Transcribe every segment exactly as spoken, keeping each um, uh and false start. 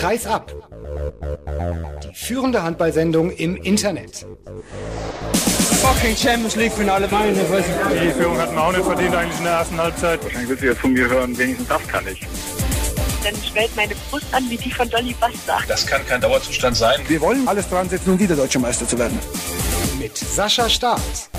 Kreisab. Die führende Handballsendung im Internet. Fucking Champions League Finale, meine Fresse. Die Führung hatten wir auch nicht verdient eigentlich in der ersten Halbzeit. Wahrscheinlich willst du jetzt von mir hören, wenigstens das kann ich. Dann schwellt meine Brust an wie die von Dolly Buster. Das kann kein Dauerzustand sein. Wir wollen alles dran setzen, um wieder Deutscher Meister zu werden. Mit Sascha Staat.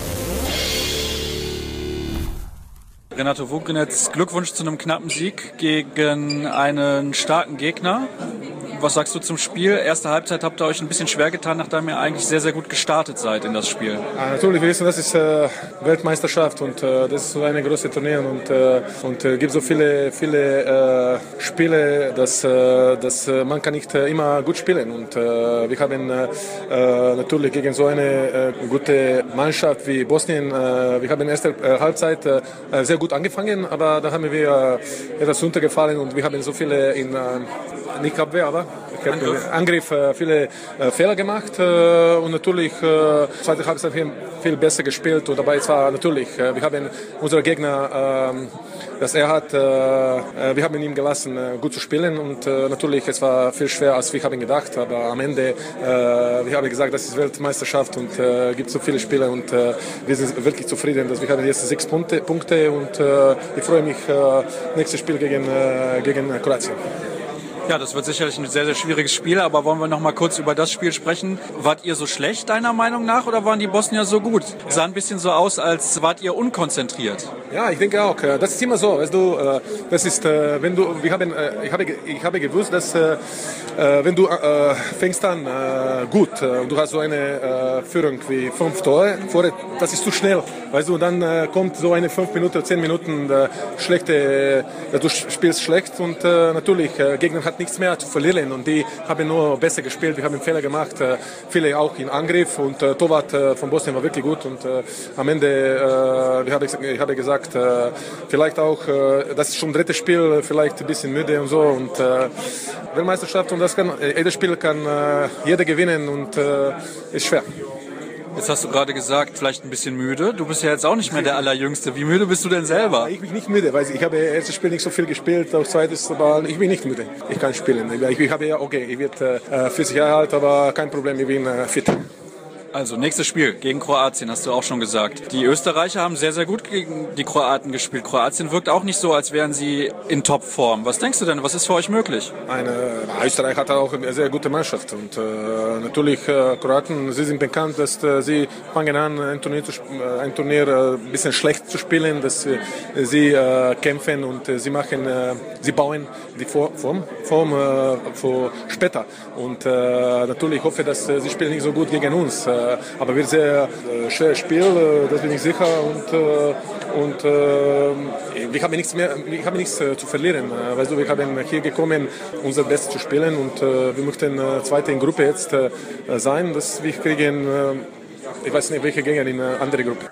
Renato Vogrinetz, Glückwunsch zu einem knappen Sieg gegen einen starken Gegner. Was sagst du zum Spiel? Erste Halbzeit habt ihr euch ein bisschen schwer getan, nachdem ihr eigentlich sehr, sehr gut gestartet seid in das Spiel. Ja, natürlich, wir wissen, das ist äh, Weltmeisterschaft und äh, das ist so eine große Turnier und äh, und äh, gibt so viele viele äh, Spiele, dass äh, dass äh, man kann nicht äh, immer gut spielen und äh, wir haben äh, natürlich gegen so eine äh, gute Mannschaft wie Bosnien, äh, wir haben in der ersten äh, Halbzeit äh, sehr gut angefangen, aber da haben wir äh, etwas runtergefallen und wir haben so viele in äh, nicht Abwehr, aber Angriff, Angriff äh, viele äh, Fehler gemacht äh, und natürlich äh, zweite Halbzeit viel, viel besser gespielt und dabei zwar natürlich äh, wir haben unsere Gegner äh, das er hat äh, wir haben ihm gelassen äh, gut zu spielen und äh, natürlich es war viel schwerer als wir haben gedacht, aber am Ende äh, wir haben gesagt, das ist Weltmeisterschaft und äh, gibt so viele Spiele und äh, wir sind wirklich zufrieden, dass wir haben jetzt sechs Punkte, Punkte und äh, ich freue mich äh, nächstes Spiel gegen äh, gegen Kroatien. Ja, das wird sicherlich ein sehr, sehr schwieriges Spiel, aber wollen wir noch mal kurz über das Spiel sprechen. Wart ihr so schlecht, deiner Meinung nach, oder waren die Bosnier so gut? Sah ein bisschen so aus, als wart ihr unkonzentriert. Ja, ich denke auch. Das ist immer so, weißt du, das ist, wenn du, wir haben, ich habe, ich habe gewusst, dass wenn du fängst an gut und du hast so eine Führung wie fünf Tore, das ist zu schnell, weißt du, dann kommt so eine fünf Minuten, zehn Minuten schlechte, du spielst schlecht und natürlich Gegner hat nichts mehr zu verlieren und die haben nur besser gespielt, wir haben Fehler gemacht, viele auch im Angriff und äh, Torwart äh, von Bosnien war wirklich gut und äh, am Ende, äh, ich, habe, ich habe gesagt, äh, vielleicht auch, äh, das ist schon drittes Spiel, vielleicht ein bisschen müde und so und äh, Weltmeisterschaft und das kann, jedes Spiel kann äh, jeder gewinnen und äh, ist schwer. Jetzt hast du gerade gesagt, vielleicht ein bisschen müde. Du bist ja jetzt auch nicht mehr der Allerjüngste. Wie müde bist du denn selber? Ich bin nicht müde, weil ich habe erstes Spiel nicht so viel gespielt, auch zweites, aber ich bin nicht müde. Ich kann spielen. Ich, ich habe ja, okay, ich werde äh, vierzig Jahre alt, aber kein Problem, ich bin äh, fit. Also, nächstes Spiel gegen Kroatien, hast du auch schon gesagt. Die Österreicher haben sehr, sehr gut gegen die Kroaten gespielt. Kroatien wirkt auch nicht so, als wären sie in Topform. Was denkst du denn, was ist für euch mölich? Eine, Österreich hat auch eine sehr gute Mannschaft. Und äh, natürlich, äh, Kroaten, sie sind bekannt, dass äh, sie fangen an, ein Turnier, zu, äh, ein Turnier äh, ein bisschen schlecht zu spielen, dass äh, sie äh, kämpfen und äh, sie machen, äh, sie bauen die Form, Form äh, für später. Und äh, natürlich hoffe ich, dass äh, sie spielen nicht so gut gegen uns. Äh, aber wird sehr äh, schweres Spiel, äh, das bin ich sicher und, äh, und äh, wir haben nichts mehr, wir haben nichts äh, zu verlieren. Äh, weißt du, wir haben hier gekommen, unser Bestes zu spielen und äh, wir möchten äh, zweite in Gruppe jetzt äh, sein, dass wir kriegen, äh, ich weiß nicht, welche Gegner in eine andere Gruppe.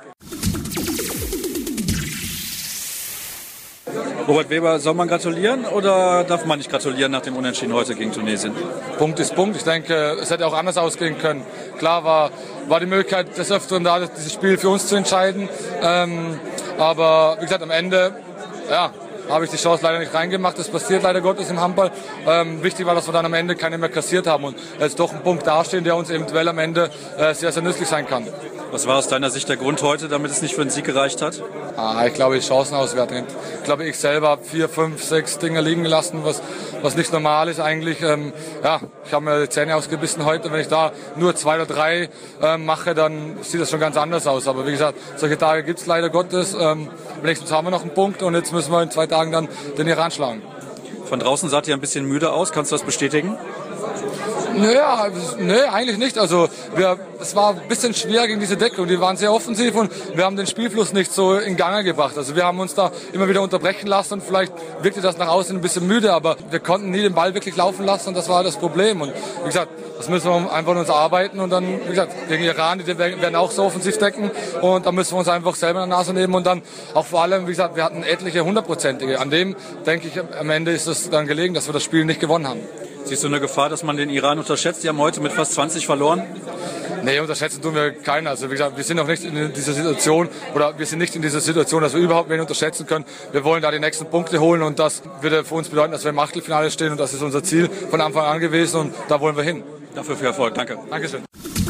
Robert Weber, soll man gratulieren oder darf man nicht gratulieren nach dem Unentschieden heute gegen Tunesien? Punkt ist Punkt. Ich denke, es hätte auch anders ausgehen können. Klar war, war die Möglichkeit des Öfteren da, dieses Spiel für uns zu entscheiden. Ähm, aber wie gesagt, am Ende, ja, habe ich die Chance leider nicht reingemacht. Das passiert leider Gottes im Handball. Ähm, wichtig war, dass wir dann am Ende keine mehr kassiert haben und jetzt doch ein Punkt dastehen, der uns eventuell am Ende äh, sehr, sehr nützlich sein kann. Was war aus deiner Sicht der Grund heute, damit es nicht für einen Sieg gereicht hat? Ah, ich glaube, die Chancenauswertung. Ich glaube, ich selber habe vier, fünf, sechs Dinge liegen gelassen, was, was nicht normal ist eigentlich. Ähm, ja, ich habe mir die Zähne ausgebissen heute. Wenn ich da nur zwei oder drei ähm, mache, dann sieht das schon ganz anders aus. Aber wie gesagt, solche Tage gibt es leider Gottes. Ähm, wenigstens haben wir noch einen Punkt und jetzt müssen wir in zwei Tagen dann den Iran schlagen. Von draußen sah ihr ein bisschen müde aus. Kannst du das bestätigen? Naja, nee, eigentlich nicht. Also wir, es war ein bisschen schwer gegen diese Deckung. Die waren sehr offensiv und wir haben den Spielfluss nicht so in Gang gebracht. Also wir haben uns da immer wieder unterbrechen lassen und vielleicht wirkte das nach außen ein bisschen müde, aber wir konnten nie den Ball wirklich laufen lassen und das war das Problem. Und wie gesagt, das müssen wir einfach uns arbeiten und dann, wie gesagt, gegen Iran, die werden auch so offensiv decken und da müssen wir uns einfach selber in der Nase nehmen und dann auch vor allem, wie gesagt, wir hatten etliche hundertprozentige. An dem, denke ich, am Ende ist es dann gelegen, dass wir das Spiel nicht gewonnen haben. Siehst du eine Gefahr, dass man den Iran unterschätzt? Die haben heute mit fast zwanzig verloren. Nee, unterschätzen tun wir keinen. Also wie gesagt, wir sind noch nicht in dieser Situation oder wir sind nicht in dieser Situation, dass wir überhaupt wen unterschätzen können. Wir wollen da die nächsten Punkte holen und das würde für uns bedeuten, dass wir im Achtelfinale stehen und das ist unser Ziel von Anfang an gewesen und da wollen wir hin. Dafür viel Erfolg. Danke. Dankeschön.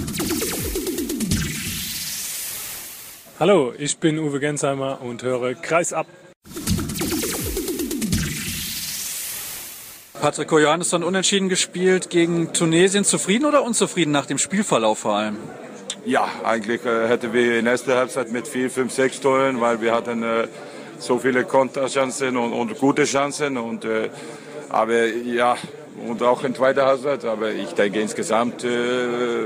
Hallo, ich bin Uwe Gensheimer und höre Kreis ab. Patrick Johannesson unentschieden gespielt gegen Tunesien. Zufrieden oder unzufrieden nach dem Spielverlauf vor allem? Ja, eigentlich äh, hätten wir in der ersten Halbzeit mit vier, fünf, sechs Toren, weil wir hatten äh, so viele Konterchancen und, und gute Chancen. Und, äh, aber ja, und auch in zweiter Halbzeit. Aber ich denke insgesamt äh,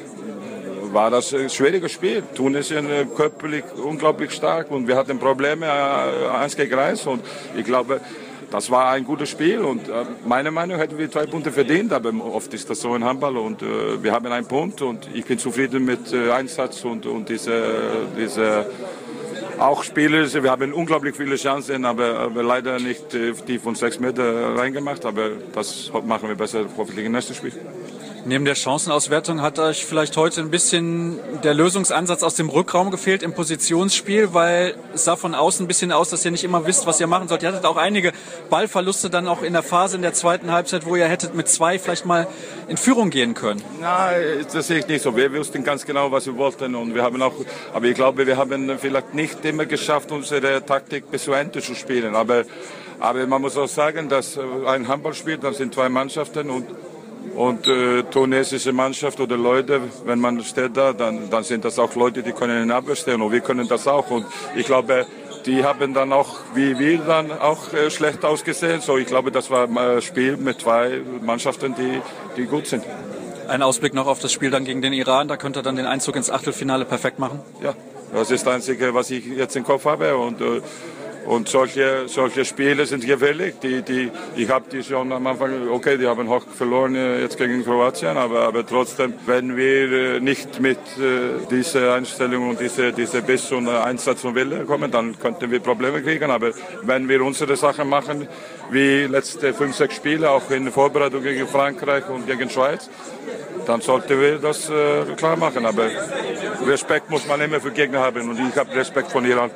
war das ein schwieriges Spiel. Tunesien äh, körperlich unglaublich stark und wir hatten Probleme äh, eins gegen eins. Und ich glaube, das war ein gutes Spiel und äh, meiner Meinung nach hätten wir zwei Punkte verdient, aber oft ist das so ein Handball und äh, wir haben einen Punkt und ich bin zufrieden mit äh, Einsatz und, und diese, diese auch Spiele, wir haben unglaublich viele Chancen, aber, aber leider nicht äh, die von sechs Meter reingemacht, aber das machen wir besser hoffentlich im nächsten Spiel. Neben der Chancenauswertung hat euch vielleicht heute ein bisschen der Lösungsansatz aus dem Rückraum gefehlt im Positionsspiel, weil es sah von außen ein bisschen aus, dass ihr nicht immer wisst, was ihr machen sollt. Ihr hattet auch einige Ballverluste dann auch in der Phase in der zweiten Halbzeit, wo ihr hättet mit zwei vielleicht mal in Führung gehen können. Nein, das sehe ich nicht so. Wir wussten ganz genau, was wir wollten und wir haben auch, aber ich glaube, wir haben vielleicht nicht immer geschafft, unsere Taktik bis zu Ende zu spielen. Aber, aber man muss auch sagen, dass ein Handballspiel, dann sind zwei Mannschaften und Und äh, tunesische Mannschaft oder Leute, wenn man steht da, dann, dann sind das auch Leute, die können in Abwehr stehen und wir können das auch. Und ich glaube, die haben dann auch, wie wir dann auch äh, schlecht ausgesehen. So, ich glaube, das war ein Spiel mit zwei Mannschaften, die, die gut sind. Ein Ausblick noch auf das Spiel dann gegen den Iran, da könnt ihr dann den Einzug ins Achtelfinale perfekt machen? Ja, das ist das Einzige, was ich jetzt im Kopf habe. Und, äh, Und solche, solche Spiele sind gefährlich. Die, die, ich habe die schon am Anfang, okay, die haben hoch verloren jetzt gegen Kroatien, aber, aber trotzdem, wenn wir nicht mit äh, dieser Einstellung und dieser diese Biss und Einsatz und Wille kommen, dann könnten wir Probleme kriegen. Aber wenn wir unsere Sachen machen, wie letzte fünf, sechs Spiele, auch in der Vorbereitung gegen Frankreich und gegen Schweiz, dann sollten wir das äh, klar machen. Aber Respekt muss man immer für Gegner haben und ich habe Respekt von Iran.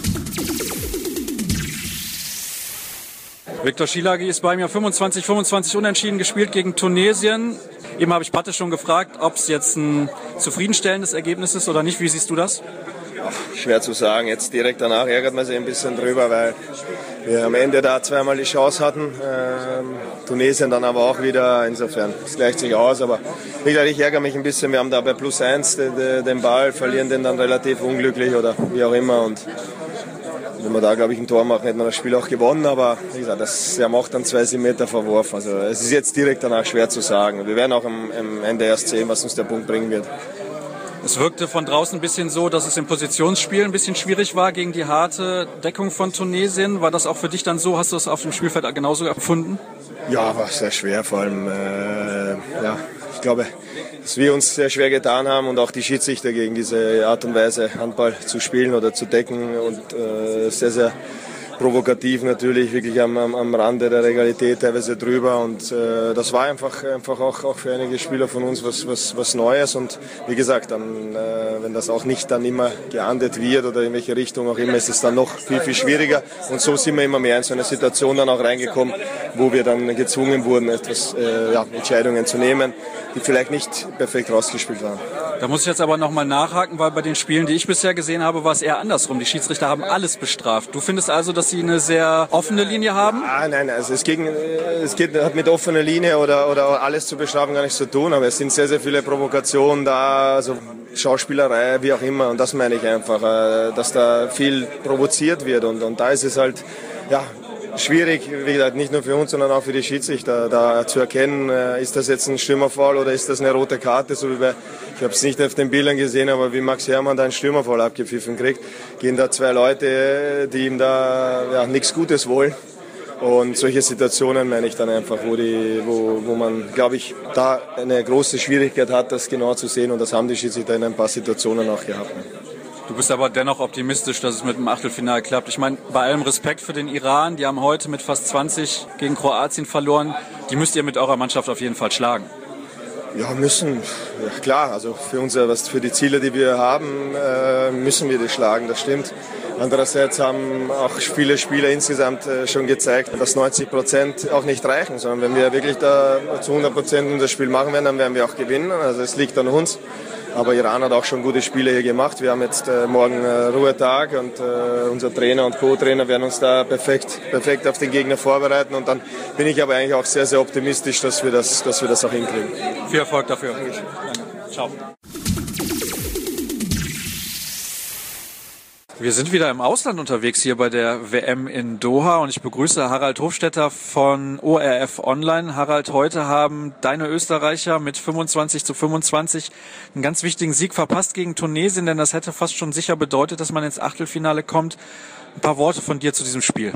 Viktor Schielagi ist bei mir, fünfundzwanzig fünfundzwanzig unentschieden gespielt gegen Tunesien. Eben habe ich Patte schon gefragt, ob es jetzt ein zufriedenstellendes Ergebnis ist oder nicht. Wie siehst du das? Ach, schwer zu sagen. Jetzt direkt danach ärgert man sich ein bisschen drüber, weil wir am Ende da zweimal die Chance hatten. Ähm, Tunesien dann aber auch wieder. Insofern, es gleicht sich aus. Aber wie gesagt, ich ärgere mich ein bisschen. Wir haben da bei plus eins den, den Ball, verlieren den dann relativ unglücklich oder wie auch immer. Und wenn wir da, glaube ich, ein Tor machen, hätten wir das Spiel auch gewonnen. Aber wie gesagt, das, er macht dann zwei Meter verworfen. Also es ist jetzt direkt danach schwer zu sagen. Wir werden auch am, am Ende erst sehen, was uns der Punkt bringen wird. Es wirkte von draußen ein bisschen so, dass es im Positionsspiel ein bisschen schwierig war gegen die harte Deckung von Tunesien. War das auch für dich dann so? Hast du es auf dem Spielfeld genauso empfunden? Ja, war sehr schwer. Vor allem, äh, ja, ich glaube, dass wir uns sehr schwer getan haben und auch die Schiedsrichter gegen diese Art und Weise Handball zu spielen oder zu decken und äh, sehr, sehr provokativ natürlich, wirklich am, am, am Rande der Realität, teilweise drüber und äh, das war einfach, einfach auch, auch für einige Spieler von uns was, was, was Neues und wie gesagt, dann, äh, wenn das auch nicht dann immer geahndet wird oder in welche Richtung auch immer, ist es dann noch viel, viel schwieriger und so sind wir immer mehr in so eine Situation dann auch reingekommen, wo wir dann gezwungen wurden, etwas, äh, ja, Entscheidungen zu nehmen, die vielleicht nicht perfekt rausgespielt waren. Da muss ich jetzt aber nochmal nachhaken, weil bei den Spielen, die ich bisher gesehen habe, war es eher andersrum. Die Schiedsrichter haben alles bestraft. Du findest also, dass sie eine sehr offene Linie haben? Ah, nein, also es, ging, es geht, hat mit offener Linie oder, oder alles zu bestrafen gar nichts zu tun, aber es sind sehr, sehr viele Provokationen da, also Schauspielerei, wie auch immer. Und das meine ich einfach, dass da viel provoziert wird. Und, und da ist es halt, ja, schwierig, wie gesagt, nicht nur für uns, sondern auch für die Schiedsrichter, da zu erkennen, ist das jetzt ein Stürmerfoul oder ist das eine rote Karte, so wie bei, ich habe es nicht auf den Bildern gesehen, aber wie Max Hermann da einen Stürmerfoul abgepfiffen kriegt, gehen da zwei Leute, die ihm da ja, nichts Gutes wollen. Und solche Situationen meine ich dann einfach, wo, die, wo, wo man, glaube ich, da eine große Schwierigkeit hat, das genau zu sehen und das haben die Schiedsrichter in ein paar Situationen auch gehabt. Du bist aber dennoch optimistisch, dass es mit dem Achtelfinale klappt. Ich meine, bei allem Respekt für den Iran, die haben heute mit fast zwanzig gegen Kroatien verloren. Die müsst ihr mit eurer Mannschaft auf jeden Fall schlagen. Ja, müssen. Ja, klar, also für unser, was für die Ziele, die wir haben, äh, müssen wir die schlagen, das stimmt. Andererseits haben auch viele Spieler insgesamt äh, schon gezeigt, dass neunzig Prozent auch nicht reichen, sondern wenn wir wirklich da zu hundert Prozent unser Spiel machen werden, dann werden wir auch gewinnen. Also es liegt an uns. Aber Iran hat auch schon gute Spiele hier gemacht. Wir haben jetzt äh, morgen äh, Ruhetag und äh, unser Trainer und Co-Trainer werden uns da perfekt, perfekt auf den Gegner vorbereiten. Und dann bin ich aber eigentlich auch sehr, sehr optimistisch, dass wir das, dass wir das auch hinkriegen. Viel Erfolg dafür. Danke. Ciao. Wir sind wieder im Ausland unterwegs hier bei der W M in Doha und ich begrüße Harald Hofstetter von O R F Online. Harald, heute haben deine Österreicher mit fünfundzwanzig zu fünfundzwanzig einen ganz wichtigen Sieg verpasst gegen Tunesien, denn das hätte fast schon sicher bedeutet, dass man ins Achtelfinale kommt. Ein paar Worte von dir zu diesem Spiel.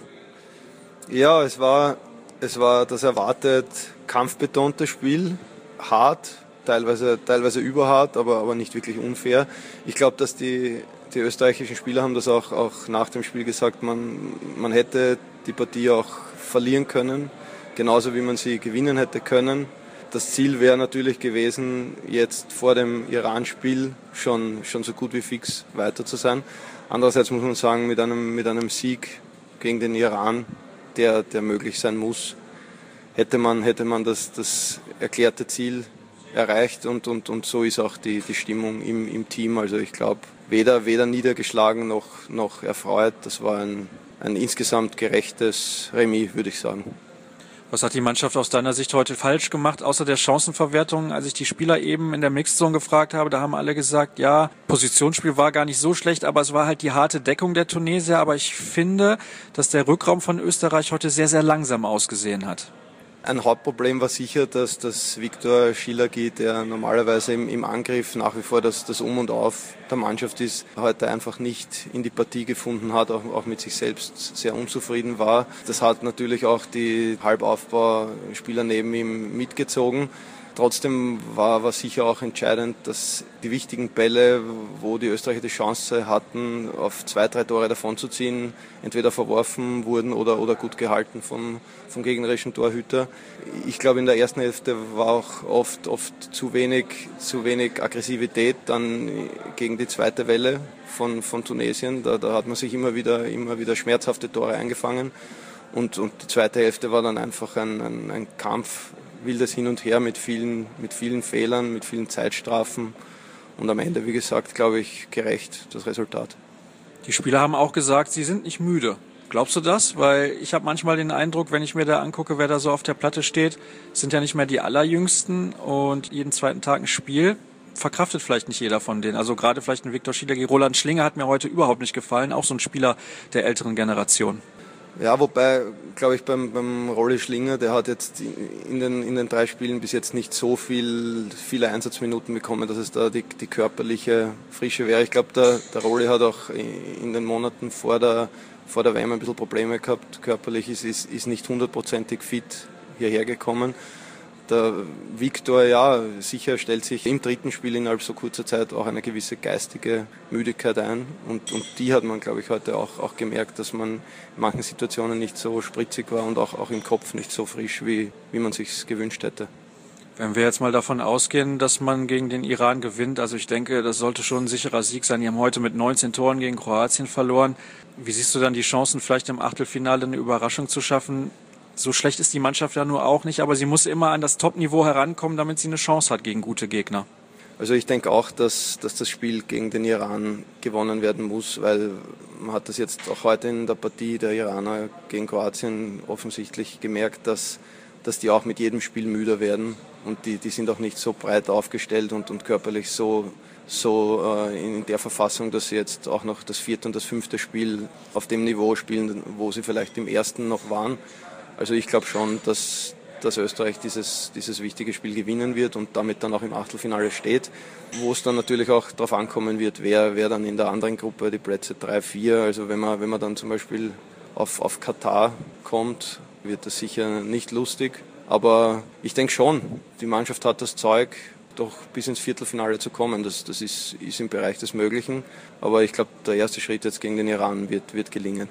Ja, es war, es war das erwartet kampfbetonte Spiel, hart, teilweise, teilweise überhart, aber, aber nicht wirklich unfair. Ich glaube, dass die Die österreichischen Spieler haben das auch, auch nach dem Spiel gesagt, man, man hätte die Partie auch verlieren können, genauso wie man sie gewinnen hätte können. Das Ziel wäre natürlich gewesen, jetzt vor dem Iran-Spiel schon, schon so gut wie fix weiter zu sein. Andererseits muss man sagen, mit einem, mit einem Sieg gegen den Iran, der, der möglich sein muss, hätte man, hätte man das, das erklärte Ziel erreicht und, und, und so ist auch die, die Stimmung im, im Team. Also ich glaube, weder, weder niedergeschlagen noch, noch erfreut. Das war ein, ein insgesamt gerechtes Remis, würde ich sagen. Was hat die Mannschaft aus deiner Sicht heute falsch gemacht, außer der Chancenverwertung? Als ich die Spieler eben in der Mixzone gefragt habe, da haben alle gesagt, ja, Positionsspiel war gar nicht so schlecht, aber es war halt die harte Deckung der Tunesier. Aber ich finde, dass der Rückraum von Österreich heute sehr, sehr langsam ausgesehen hat. Ein Hauptproblem war sicher, dass das Viktor Szilagyi, der normalerweise im, im Angriff nach wie vor das, das Um und Auf der Mannschaft ist, heute einfach nicht in die Partie gefunden hat, auch, auch mit sich selbst sehr unzufrieden war. Das hat natürlich auch die Halbaufbauspieler neben ihm mitgezogen. Trotzdem war, war sicher auch entscheidend, dass die wichtigen Bälle, wo die Österreicher die Chance hatten, auf zwei, drei Tore davonzuziehen, entweder verworfen wurden oder, oder gut gehalten vom, vom gegnerischen Torhüter. Ich glaube, in der ersten Hälfte war auch oft, oft zu wenig, zu wenig Aggressivität dann gegen die zweite Welle von, von Tunesien. Da, da hat man sich immer wieder, immer wieder schmerzhafte Tore eingefangen. Und, und die zweite Hälfte war dann einfach ein, ein, ein Kampf, wildes Hin und Her mit vielen, mit vielen Fehlern, mit vielen Zeitstrafen und am Ende, wie gesagt, glaube ich, gerecht das Resultat. Die Spieler haben auch gesagt, sie sind nicht müde. Glaubst du das? Weil ich habe manchmal den Eindruck, wenn ich mir da angucke, wer da so auf der Platte steht, sind ja nicht mehr die Allerjüngsten und jeden zweiten Tag ein Spiel verkraftet vielleicht nicht jeder von denen. Also gerade vielleicht ein Viktor Szilagyi. Roland Schlinger hat mir heute überhaupt nicht gefallen, auch so ein Spieler der älteren Generation. Ja, wobei, glaube ich, beim, beim Rolli Schlinger, der hat jetzt in den, in den drei Spielen bis jetzt nicht so viel, viele Einsatzminuten bekommen, dass es da die, die körperliche Frische wäre. Ich glaube, der, der Rolli hat auch in den Monaten vor der, vor der W M ein bisschen Probleme gehabt. Körperlich ist, ist, ist nicht hundertprozentig fit hierher gekommen. Der Viktor, ja, sicher stellt sich im dritten Spiel innerhalb so kurzer Zeit auch eine gewisse geistige Müdigkeit ein. Und, und die hat man, glaube ich, heute auch, auch gemerkt, dass man in manchen Situationen nicht so spritzig war und auch, auch im Kopf nicht so frisch, wie, wie man sich gewünscht hätte. Wenn wir jetzt mal davon ausgehen, dass man gegen den Iran gewinnt, also ich denke, das sollte schon ein sicherer Sieg sein. Die haben heute mit neunzehn Toren gegen Kroatien verloren. Wie siehst du dann die Chancen, vielleicht im Achtelfinale eine Überraschung zu schaffen? So schlecht ist die Mannschaft ja nur auch nicht, aber sie muss immer an das Top-Niveau herankommen, damit sie eine Chance hat gegen gute Gegner. Also ich denke auch, dass, dass das Spiel gegen den Iran gewonnen werden muss, weil man hat das jetzt auch heute in der Partie der Iraner gegen Kroatien offensichtlich gemerkt, dass, dass die auch mit jedem Spiel müder werden und die, die sind auch nicht so breit aufgestellt und, und körperlich so, so äh, in der Verfassung, dass sie jetzt auch noch das vierte und das fünfte Spiel auf dem Niveau spielen, wo sie vielleicht im ersten noch waren. Also ich glaube schon, dass, dass Österreich dieses, dieses wichtige Spiel gewinnen wird und damit dann auch im Achtelfinale steht, wo es dann natürlich auch darauf ankommen wird, wer, wer dann in der anderen Gruppe, die Plätze drei, vier, also wenn man, wenn man dann zum Beispiel auf, auf Katar kommt, wird das sicher nicht lustig. Aber ich denke schon, die Mannschaft hat das Zeug, doch bis ins Viertelfinale zu kommen. Das, das ist, ist im Bereich des Möglichen. Aber ich glaube, der erste Schritt jetzt gegen den Iran wird, wird gelingen.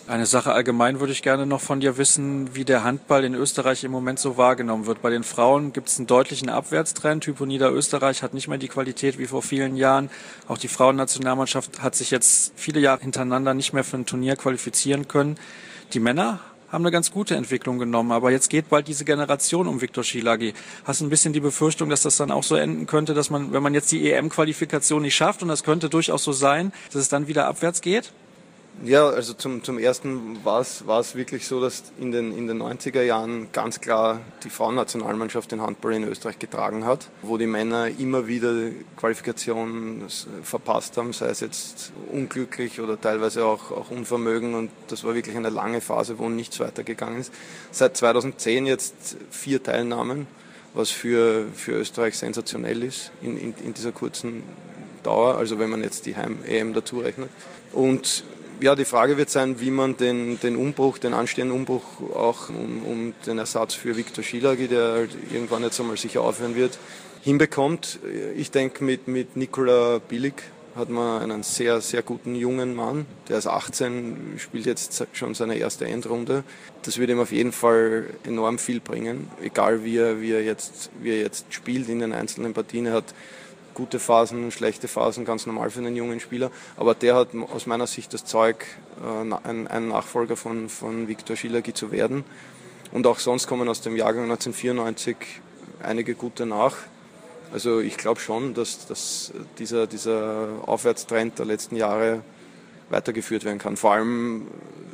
Eine Sache allgemein würde ich gerne noch von dir wissen, wie der Handball in Österreich im Moment so wahrgenommen wird. Bei den Frauen gibt es einen deutlichen Abwärtstrend. Hypo Niederösterreich hat nicht mehr die Qualität wie vor vielen Jahren. Auch die Frauennationalmannschaft hat sich jetzt viele Jahre hintereinander nicht mehr für ein Turnier qualifizieren können. Die Männer haben eine ganz gute Entwicklung genommen, aber jetzt geht bald diese Generation um Viktor Szilágy. Hast du ein bisschen die Befürchtung, dass das dann auch so enden könnte, dass man, wenn man jetzt die E M-Qualifikation nicht schafft, und das könnte durchaus so sein, dass es dann wieder abwärts geht? Ja, also zum, zum ersten war es, war es wirklich so, dass in den, in den neunziger Jahren ganz klar die Frauennationalmannschaft den Handball in Österreich getragen hat, wo die Männer immer wieder Qualifikation verpasst haben, sei es jetzt unglücklich oder teilweise auch, auch Unvermögen, und das war wirklich eine lange Phase, wo nichts weitergegangen ist. Seit zweitausendzehn jetzt vier Teilnahmen, was für, für Österreich sensationell ist in, in, in dieser kurzen Dauer, also wenn man jetzt die Heim-E M dazu rechnet. Und ja, die Frage wird sein, wie man den, den Umbruch, den anstehenden Umbruch auch um, um den Ersatz für Viktor Szilágy, der halt irgendwann jetzt einmal sicher aufhören wird, hinbekommt. Ich denke, mit, mit Nikola Bilic hat man einen sehr, sehr guten jungen Mann. Der ist achtzehn, spielt jetzt schon seine erste Endrunde. Das wird ihm auf jeden Fall enorm viel bringen, egal wie er, wie er, jetzt, wie er jetzt spielt in den einzelnen Partien. Er hat gute Phasen, schlechte Phasen, ganz normal für einen jungen Spieler. Aber der hat aus meiner Sicht das Zeug, ein, ein Nachfolger von, von Viktor Szilágy zu werden. Und auch sonst kommen aus dem Jahrgang neunzehnhundertvierundneunzig einige gute nach. Also ich glaube schon, dass, dass dieser, dieser Aufwärtstrend der letzten Jahre weitergeführt werden kann. Vor allem,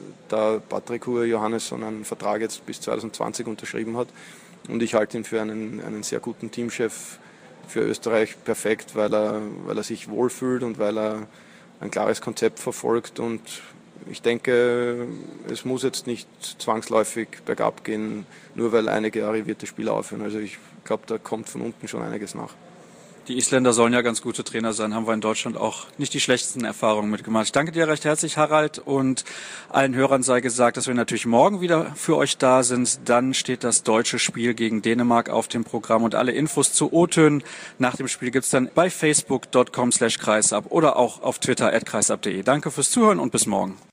da Patrick Johannesson einen Vertrag jetzt bis zweitausendzwanzig unterschrieben hat. Und ich halte ihn für einen, einen sehr guten Teamchef für Österreich perfekt, weil er, weil er sich wohlfühlt und weil er ein klares Konzept verfolgt. Und ich denke, es muss jetzt nicht zwangsläufig bergab gehen, nur weil einige arrivierte Spieler aufhören. Also ich glaube, da kommt von unten schon einiges nach. Die Isländer sollen ja ganz gute Trainer sein, haben wir in Deutschland auch nicht die schlechtesten Erfahrungen mitgemacht. Ich danke dir recht herzlich, Harald, und allen Hörern sei gesagt, dass wir natürlich morgen wieder für euch da sind. Dann steht das deutsche Spiel gegen Dänemark auf dem Programm, und alle Infos zu O-Tönen nach dem Spiel gibt's dann bei facebook punkt com slash kreisab oder auch auf Twitter at kreisab punkt de. Danke fürs Zuhören und bis morgen.